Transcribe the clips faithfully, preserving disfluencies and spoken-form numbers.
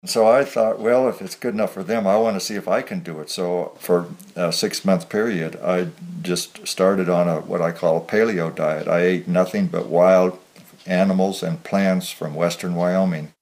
So I thought, well, if it's good enough for them, I want to see if I can do it. So for a six-month period, I just started on a what I call a paleo diet. I ate nothing but wild animals and plants from western Wyoming.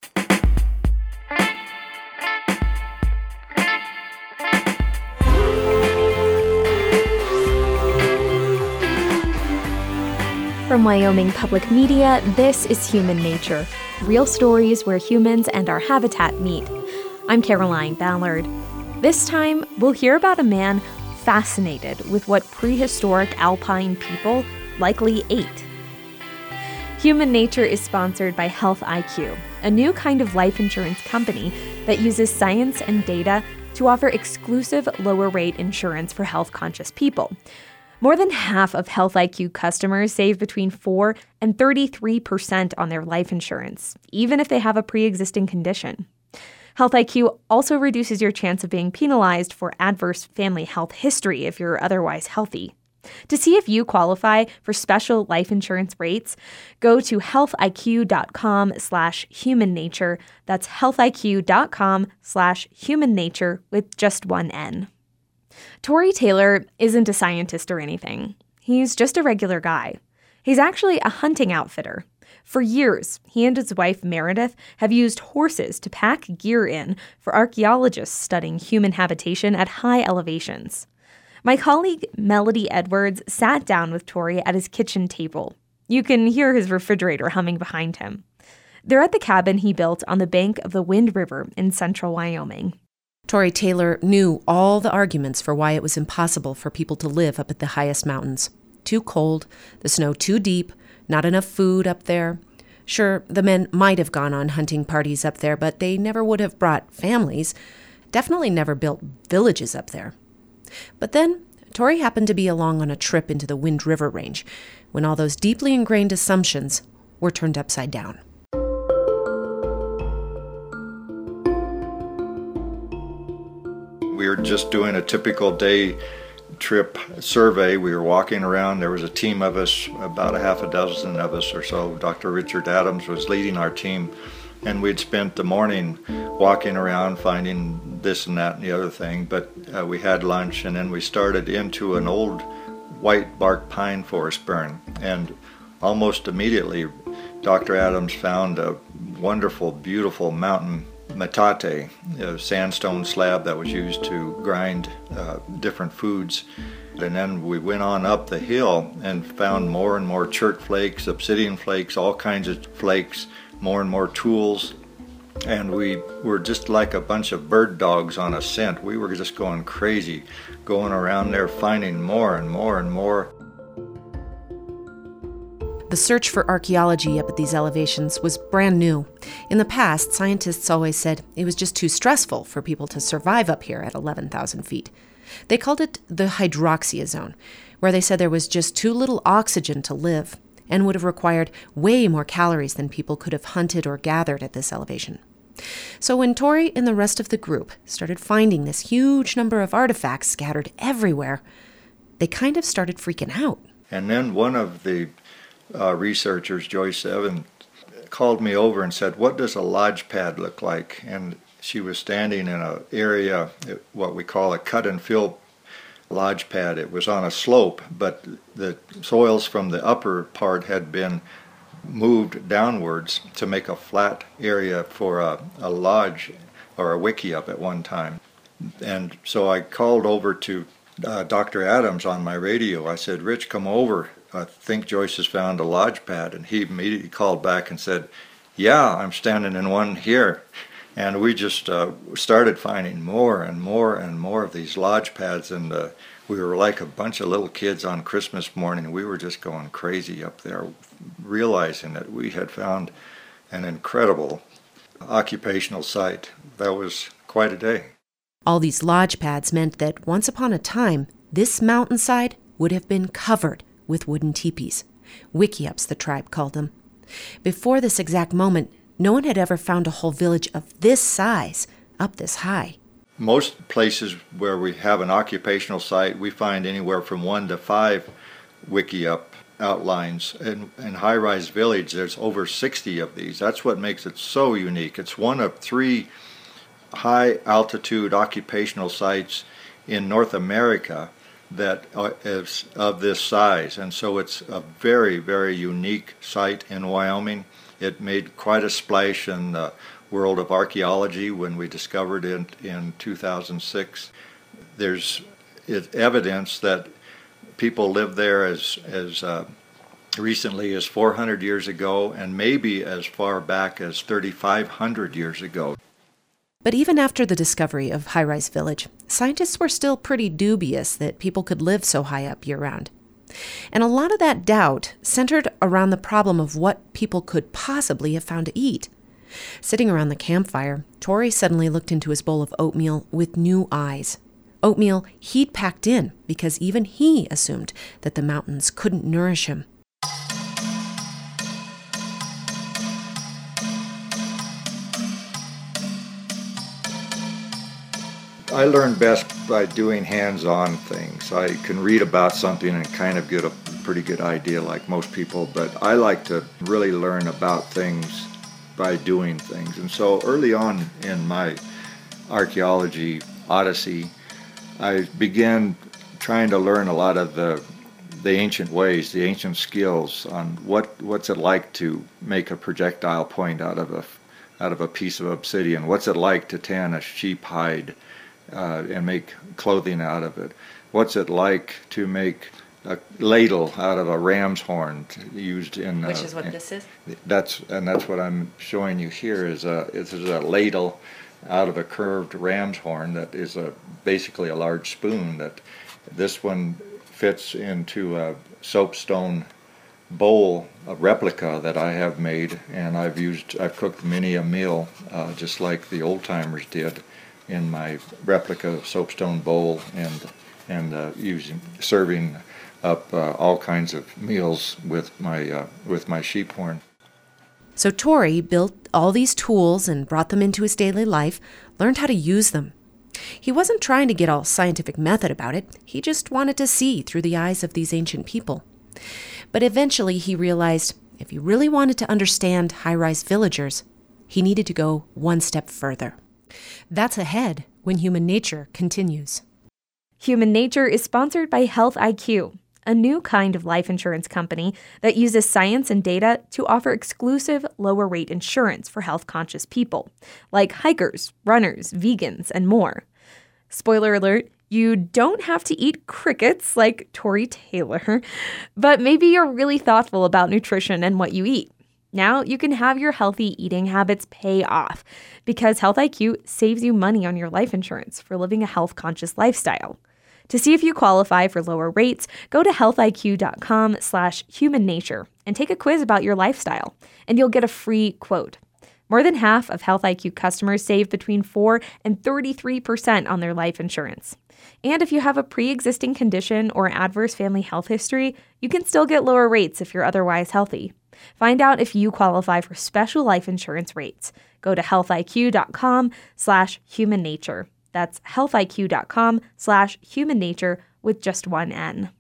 From Wyoming Public Media, this is Human Nature, real stories where humans and our habitat meet. I'm Caroline Ballard. This time, we'll hear about a man fascinated with what prehistoric alpine people likely ate. Human Nature is sponsored by Health I Q, a new kind of life insurance company that uses science and data to offer exclusive lower-rate insurance for health-conscious people. More than half of Health I Q customers save between four and thirty-three percent on their life insurance, even if they have a pre-existing condition. Health I Q also reduces your chance of being penalized for adverse family health history if you're otherwise healthy. To see if you qualify for special life insurance rates, go to healthiq.com slash human nature. That's healthiq.com slash human nature with just one N. Tory Taylor isn't a scientist or anything. He's just a regular guy. He's actually a hunting outfitter. For years, he and his wife Meredith have used horses to pack gear in for archaeologists studying human habitation at high elevations. My colleague Melody Edwards sat down with Tory at his kitchen table. You can hear his refrigerator humming behind him. They're at the cabin he built on the bank of the Wind River in central Wyoming. Tory Taylor knew all the arguments for why it was impossible for people to live up at the highest mountains. Too cold, the snow too deep, not enough food up there. Sure, the men might have gone on hunting parties up there, but they never would have brought families. Definitely never built villages up there. But then, Tory happened to be along on a trip into the Wind River Range when all those deeply ingrained assumptions were turned upside down. We were just doing a typical day trip survey. We were walking around. There was a team of us, about a half a dozen of us or so. Doctor Richard Adams was leading our team, and we'd spent the morning walking around finding this and that and the other thing. But uh, we had lunch, and then we started into an old white bark pine forest burn. And almost immediately, Doctor Adams found a wonderful, beautiful mountain metate, a sandstone slab that was used to grind uh, different foods. And then we went on up the hill and found more and more chert flakes, obsidian flakes, all kinds of flakes, more and more tools. And we were just like a bunch of bird dogs on a scent. We were just going crazy, going around there finding more and more and more. The search for archaeology up at these elevations was brand new. In the past, scientists always said it was just too stressful for people to survive up here at eleven thousand feet. They called it the hydroxia zone, where they said there was just too little oxygen to live and would have required way more calories than people could have hunted or gathered at this elevation. So when Tory and the rest of the group started finding this huge number of artifacts scattered everywhere, they kind of started freaking out. And then one of the Uh, researchers, Joyce Evans, called me over and said, "What does a lodge pad look like?" And she was standing in an area, what we call a cut and fill lodge pad. It was on a slope, but the soils from the upper part had been moved downwards to make a flat area for a, a lodge or a wickiup at one time. And so I called over to uh, Doctor Adams on my radio. I said, "Rich, come over. I think Joyce has found a lodge pad." And he immediately called back and said, "Yeah, I'm standing in one here." And we just uh, started finding more and more and more of these lodge pads, and uh, we were like a bunch of little kids on Christmas morning. We were just going crazy up there, realizing that we had found an incredible occupational site. That was quite a day. All these lodge pads meant that once upon a time, this mountainside would have been covered with wooden teepees. Wickiups, the tribe called them. Before this exact moment, no one had ever found a whole village of this size up this high. Most places where we have an occupational site, we find anywhere from one to five wickiup outlines. In, in High Rise Village, there's over sixty of these. That's what makes it so unique. It's one of three high altitude occupational sites in North America that is of this size, and so it's a very, very unique site in Wyoming. It made quite a splash in the world of archaeology when we discovered it in two thousand six. There's evidence that people lived there as as uh, recently as four hundred years ago, and maybe as far back as thirty-five hundred years ago. But even after the discovery of High Rise Village, scientists were still pretty dubious that people could live so high up year-round. And a lot of that doubt centered around the problem of what people could possibly have found to eat. Sitting around the campfire, Torrey suddenly looked into his bowl of oatmeal with new eyes. Oatmeal he'd packed in because even he assumed that the mountains couldn't nourish him. I learn best by doing hands-on things. I can read about something and kind of get a pretty good idea like most people, but I like to really learn about things by doing things. And so early on in my archaeology odyssey, I began trying to learn a lot of the the ancient ways, the ancient skills on what what's it like to make a projectile point out of a out of a piece of obsidian. What's it like to tan a sheep hide uh, and make clothing out of it? What's it like to make a ladle out of a ram's horn used in? Which uh, is what this is? That's and that's what I'm showing you here. Is a is a ladle out of a curved ram's horn that is a basically a large spoon. That this one fits into a soapstone bowl, a replica that I have made, and I've used I've cooked many a meal uh, just like the old timers did in my replica soapstone bowl, and and uh, using serving up uh, all kinds of meals with my uh, with my sheep horn. So Torrey built all these tools and brought them into his daily life, learned how to use them. He wasn't trying to get all scientific method about it. He just wanted to see through the eyes of these ancient people. But eventually he realized if he really wanted to understand high-rise villagers, he needed to go one step further. That's ahead when Human Nature continues. Human Nature is sponsored by Health I Q, a new kind of life insurance company that uses science and data to offer exclusive lower-rate insurance for health-conscious people, like hikers, runners, vegans, and more. Spoiler alert, you don't have to eat crickets like Torrey Taylor, but maybe you're really thoughtful about nutrition and what you eat. Now you can have your healthy eating habits pay off because Health I Q saves you money on your life insurance for living a health-conscious lifestyle. To see if you qualify for lower rates, go to healthiq.com slash human nature and take a quiz about your lifestyle, and you'll get a free quote. More than half of Health I Q customers save between four and thirty-three percent on their life insurance. And if you have a pre-existing condition or adverse family health history, you can still get lower rates if you're otherwise healthy. Find out if you qualify for special life insurance rates. Go to healthiq.com slash human nature. That's healthiq.com slash human nature with just one N.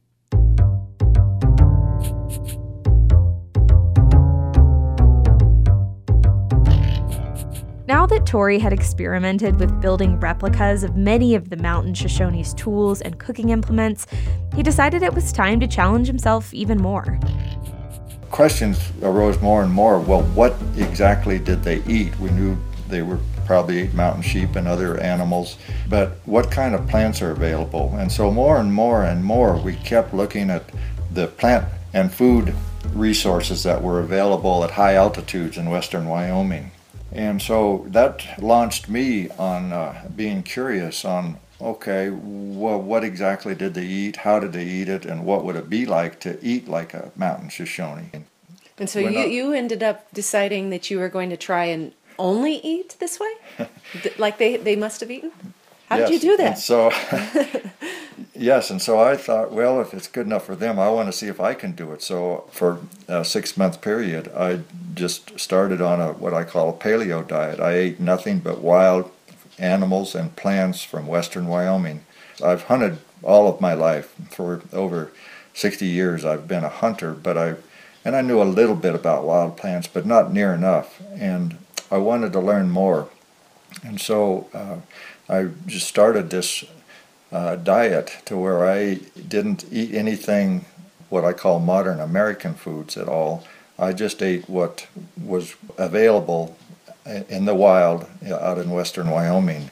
Now that Torrey had experimented with building replicas of many of the mountain Shoshone's tools and cooking implements, he decided it was time to challenge himself even more. Questions arose more and more. Well, what exactly did they eat? We knew they were probably ate mountain sheep and other animals, but what kind of plants are available? And so more and more and more we kept looking at the plant and food resources that were available at high altitudes in western Wyoming. And so that launched me on uh, being curious on, okay, well, what exactly did they eat? How did they eat it? And what would it be like to eat like a mountain Shoshone? And so you, you ended up deciding that you were going to try and only eat this way? Like they, they must have eaten? How Yes. did you do that? And so, yes, and so I thought, well, if it's good enough for them, I want to see if I can do it. So for a six-month period, I just started on a what I call a paleo diet. I ate nothing but wild animals and plants from western Wyoming. I've hunted all of my life. For over sixty years I've been a hunter, but I and I knew a little bit about wild plants, but not near enough. And I wanted to learn more. And so uh, I just started this uh, diet to where I didn't eat anything what I call modern American foods at all. I just ate what was available in the wild out in western Wyoming.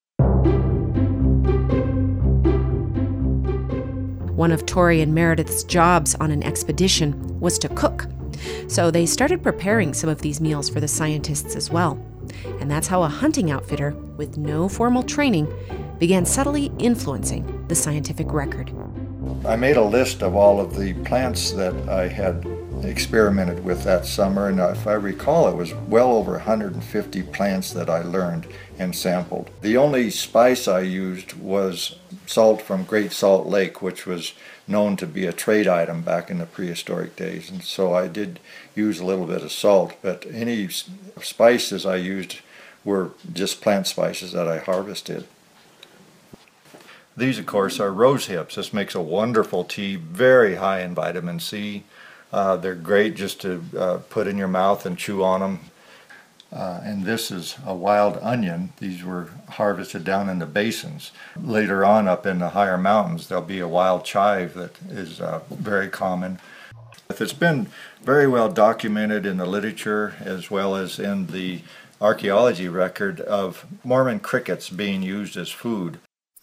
One of Tori and Meredith's jobs on an expedition was to cook. So they started preparing some of these meals for the scientists as well. And that's how a hunting outfitter with no formal training began subtly influencing the scientific record. I made a list of all of the plants that I had experimented with that summer, and if I recall, it was well over one hundred fifty plants that I learned and sampled. The only spice I used was salt from Great Salt Lake, which was known to be a trade item back in the prehistoric days, and so I did use a little bit of salt, but any spices I used were just plant spices that I harvested. These, of course, are rose hips. This makes a wonderful tea, very high in vitamin C. Uh, they're great just to uh, put in your mouth and chew on them. Uh, and this is a wild onion. These were harvested down in the basins. Later on, up in the higher mountains, there'll be a wild chive that is uh, very common. It's been very well documented in the literature as well as in the archaeology record of Mormon crickets being used as food.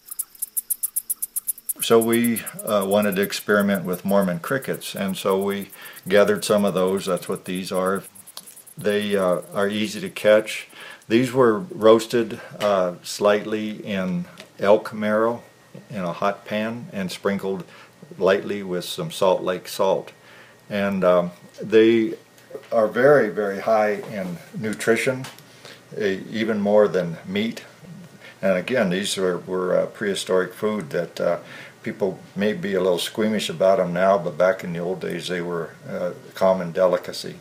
So we uh, wanted to experiment with Mormon crickets, and so we gathered some of those. That's what these are. They uh, are easy to catch. These were roasted uh, slightly in elk marrow in a hot pan and sprinkled lightly with some Salt Lake salt. And um, they are very, very high in nutrition, uh, even more than meat. And again, these were, were uh, prehistoric food that uh, people may be a little squeamish about them now, but back in the old days they were a common delicacy.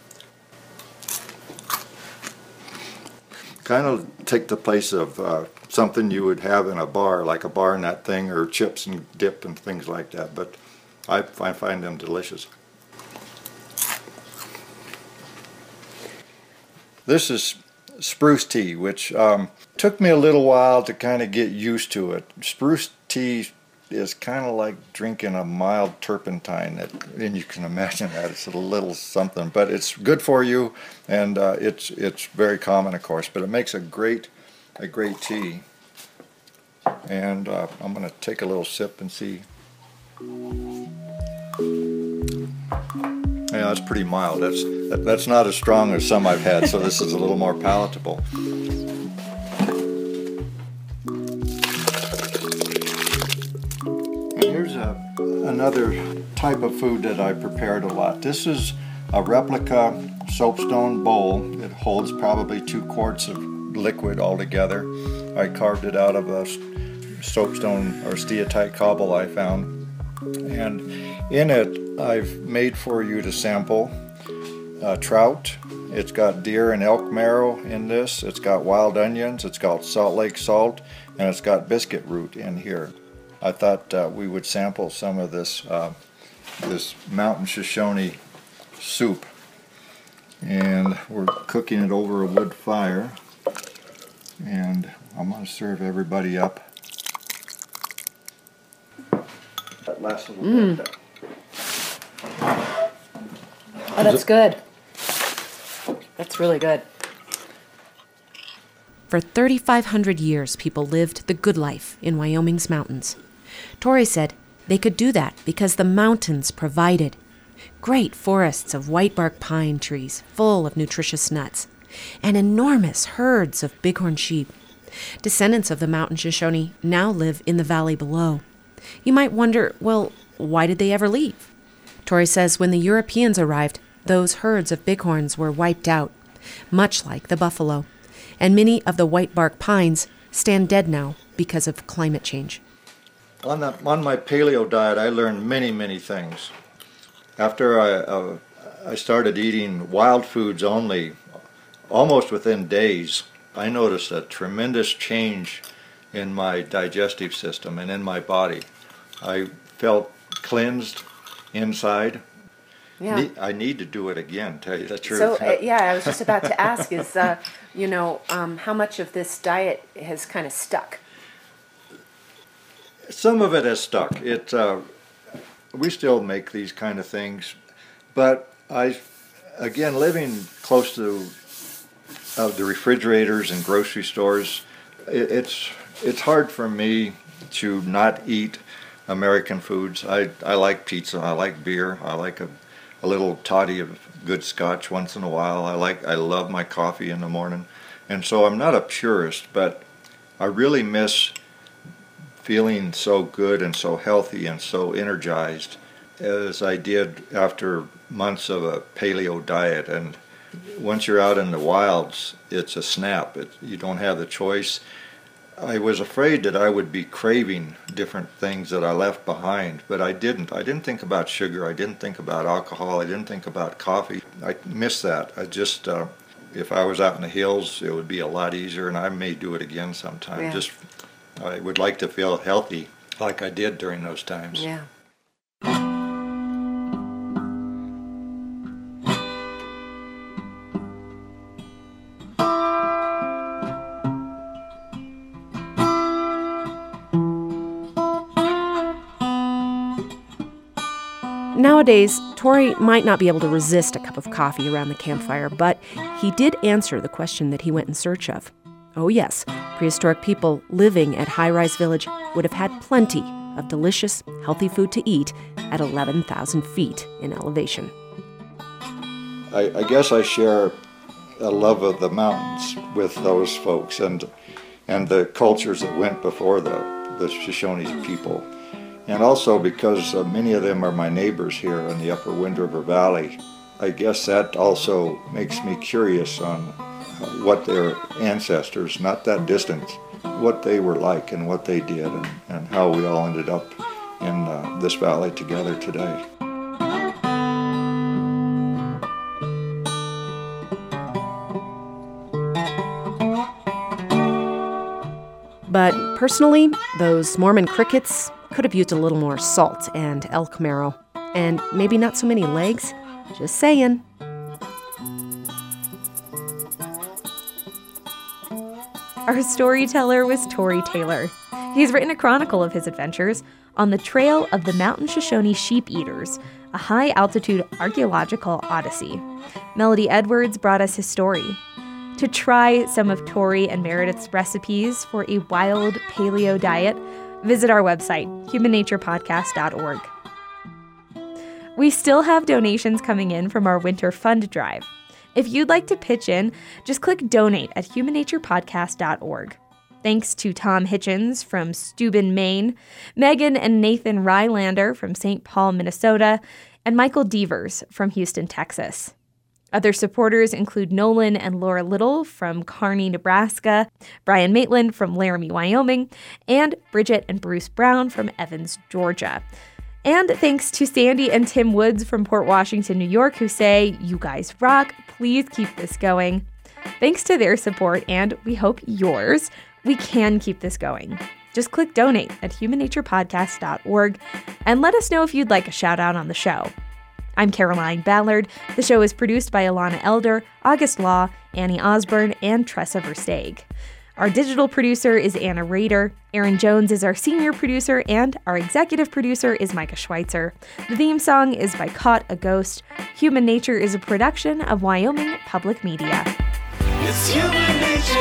Kind of take the place of uh, something you would have in a bar, like a bar nut thing, or chips and dip and things like that, but I, I find them delicious. This is spruce tea, which um, took me a little while to kind of get used to it. Spruce tea is kind of like drinking a mild turpentine, that, and you can imagine that it's a little something, but it's good for you, and uh, it's it's very common, of course, but it makes a great a great tea. And uh, I'm going to take a little sip and see. Yeah, that's pretty mild. That's that, that's not as strong as some I've had, so this is a little more palatable. Here's a, another type of food that I prepared a lot. This is a replica soapstone bowl. It holds probably two quarts of liquid altogether. I carved it out of a soapstone or steatite cobble I found. And in it, I've made for you to sample uh, trout. It's got deer and elk marrow in this. It's got wild onions. It's got Salt Lake salt, and it's got biscuit root in here. I thought uh, we would sample some of this uh, this mountain Shoshone soup, and we're cooking it over a wood fire. And I'm going to serve everybody up. That last little Mm. bit. Oh, that's good. That's really good. For thirty-five hundred years, people lived the good life in Wyoming's mountains. Tori said they could do that because the mountains provided great forests of whitebark pine trees full of nutritious nuts, and enormous herds of bighorn sheep. Descendants of the mountain Shoshone now live in the valley below. You might wonder, well, why did they ever leave? Tori says when the Europeans arrived, those herds of bighorns were wiped out, much like the buffalo, and many of the whitebark pines stand dead now because of climate change. On, the, on my paleo diet, I learned many, many things. After I, uh, I started eating wild foods only, almost within days, I noticed a tremendous change in my digestive system and in my body. I felt cleansed inside. Yeah. I need to do it again, tell you the truth. So, uh, yeah, I was just about to ask, is uh, you know, um, how much of this diet has kind of stuck? Some of it has stuck. It uh, we still make these kind of things, but I, again, living close to uh, the refrigerators and grocery stores, it, it's it's hard for me to not eat American foods. I I like pizza. I like beer. I like a, a little toddy of good scotch once in a while. I like I love my coffee in the morning, and so I'm not a purist, but I really miss feeling so good and so healthy and so energized as I did after months of a paleo diet. And once you're out in the wilds, it's a snap. It, you don't have the choice. I was afraid that I would be craving different things that I left behind, but I didn't. I didn't think about sugar. I didn't think about alcohol. I didn't think about coffee. I missed that. I just, uh, if I was out in the hills, it would be a lot easier, and I may do it again sometime. Yeah. Just, I would like to feel healthy like I did during those times. Yeah. Nowadays, Torrey might not be able to resist a cup of coffee around the campfire, but he did answer the question that he went in search of. Oh yes, prehistoric people living at High Rise Village would have had plenty of delicious, healthy food to eat at eleven thousand feet in elevation. I, I guess I share a love of the mountains with those folks and and the cultures that went before the, the Shoshone people. And also because uh, many of them are my neighbors here in the upper Wind River Valley, I guess that also makes me curious on what their ancestors, not that distant, what they were like and what they did, and, and how we all ended up in uh, this valley together today. But personally, those Mormon crickets could have used a little more salt and elk marrow. And maybe not so many legs. Just saying. Our storyteller was Torrey Taylor. He's written a chronicle of his adventures on the Trail of the Mountain Shoshone Sheep Eaters, a high-altitude archaeological odyssey. Melody Edwards brought us his story. To try some of Torrey and Meredith's recipes for a wild paleo diet, visit our website, human nature podcast dot org. We still have donations coming in from our winter fund drive. If you'd like to pitch in, just click donate at human nature podcast dot org. Thanks to Tom Hitchens from Steuben, Maine, Megan and Nathan Rylander from Saint Paul, Minnesota, and Michael Devers from Houston, Texas. Other supporters include Nolan and Laura Little from Kearney, Nebraska, Brian Maitland from Laramie, Wyoming, and Bridget and Bruce Brown from Evans, Georgia. And thanks to Sandy and Tim Woods from Port Washington, New York, who say, "You guys rock, please keep this going." Thanks to their support, and we hope yours, we can keep this going. Just click donate at human nature podcast dot org and let us know if you'd like a shout out on the show. I'm Caroline Ballard. The show is produced by Alana Elder, August Law, Annie Osborne, and Tressa Versteeg. Our digital producer is Anna Rader. Aaron Jones is our senior producer, and our executive producer is Micah Schweitzer. The theme song is by Caught a Ghost. Human Nature is a production of Wyoming Public Media. It's human nature.